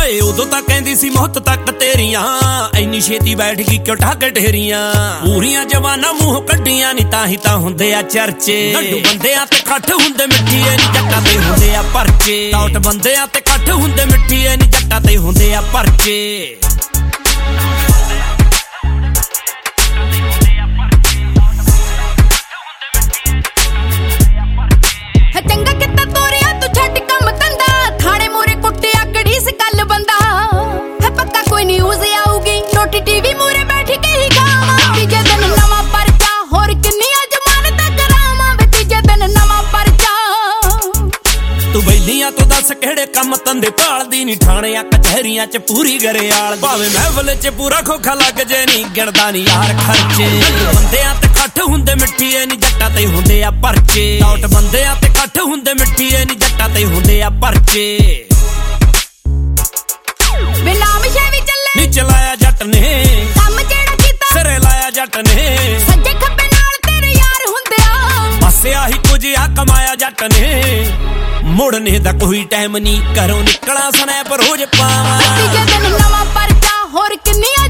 ਹਾਏ ਉਦੋਂ ਤਾਂ ਕਹਿੰਦੀ ਸੀ ਮੌਤ ਤੱਕ ਤੇਰੀਆਂ, ਐਨੀ ਛੇਤੀ ਬੈਠ ਗਈ ਕਿਉਂ ਠੱਗ ਢੇਰੀਆਂ। ਪੂਰੀਆਂ ਜਵਾਨਾਂ ਮੂੰਹ ਕੱਢੀਆਂ ਨੀ ਤਾਂ ਹੀ ਤਾਂ ਹੁੰਦੇ ਆ ਚਰਚੇ। ਲੱਡੂ ਬੰਦਿਆਂ ਤੇ ਇਕੱਠ ਹੁੰਦੇ ਮਿੱਠੀਏ ਨੀ ਜੱਟਾਂ ਤੇ ਹੁੰਦੇ ਆ ਪਰਚੇ। ਟੌਟ ਬੰਦਿਆਂ ਤੇ ਇਕੱਠ ਹੁੰਦੇ ਮਿੱਠੀਏ ਨੀ ਜੱਟਾਂ ਤੇ ਹੁੰਦੇ ਆ ਪਰਚੇ। ਚੰਗਾ ਕਿੱਤਾ ਤੋਰਿਆ ਤੂੰ ਛੱਡ ਕੰਮ ਧੰਦਾ, ਥਾਣੇ ਮੂਰੇ ਕੁੱਟਿਆ ਕੜੀ ਸੀ ਕੱਲ ਬੰਦਾ। ਹੈ ਪੱਕਾ ਕੋਈ ਨਿਊਜ਼ ਆਊਗੀ, ਰੋਟੀ ਟੀਵੀ ਮੂਰੇ ਬੈਠ ਕੇ ਹੀ ਖਾਵਾਂ। ਤੀਜੇ ਦਿਨ ਨਵਾਂ ਪਰਚਾ, ਹੋਰ ਕਿੰਨੀਆਂ ਜ਼ਮਾਨਤਾਂ ਕਰਾਵਾਂ ਵੇ। ਤੀਜੇ ਦਿਨ ਨਵਾਂ ਪਰਚਾ। ਤੂੰ ਬੈਲੀਆਂ ਤੋਂ ਦੱਸ ਕਿਹੜੇ ਕੰਮ ਧੰਦੇ ਭਾਲਦੀ ਨੀ, ਠਾਣਿਆਂ ਕਚਹਿਰੀਆਂ ਚ ਪੂਰੀ ਗਰੇਆਲ। ਭਾਵੇਂ ਮਹਿਫਲ ਚ ਪੂਰਾ ਖੋਖਾ ਲੱਗ ਜੇ ਨੀ, ਗਿਣਦਾ ਨੀ ਯਾਰ ਖਰਚੇ। ਬੰਦਿਆਂ ਤੇ ਇਕੱਠ ਹੁੰਦੇ ਮਿੱਠੀਏ ਨੀ ਜੱਟਾਂ ਤੇ ਹੁੰਦੇ ਆ ਪਰਚੇ। ਟੌਟ ਬੰਦਿਆਂ ਤੇ ਇਕੱਠ ਹੁੰਦੇ ਮਿੱਠੀਏ ਨੀ ਜੱਟਾਂ ਤੇ ਹੁੰਦੇ ਆ ਪਰਚੇ। ਵੇ ਨਾਮ ਸ਼ੇ ਵੀ ਚੱਲੇ ਨੀ ਚਲਾਇਆ ਜੱਟ ਨੇ ਕੰਮ ਜਿਹੜਾ ਕੀਤਾ, ਸਿਰੇ ਲਾਇਆ ਜੱਟ ਨੇ। ਸੱਜੇ ਖੱਬੇ ਨਾਲ ਤੇਰੇ ਯਾਰ ਹੁੰਦੇ ਆ, ਬਸ ਆਹੀ ਕੁਝ ਆ ਕਮਾਇਆ ਜੱਟ ਨੇ। ਮੁੜਨੇ ਦਾ ਕੋਈ ਟਾਈਮ ਨੀ, ਘਰੋਂ ਨਿਕਲਾਂ ਸਨੈਪ ਰੋਜ਼ ਪਾਵਾਂ। ਤੀਜੇ ਦਿਨ ਨਵਾਂ ਪਰਚਾ, ਹੋਰ ਕਿੰਨੀਆਂ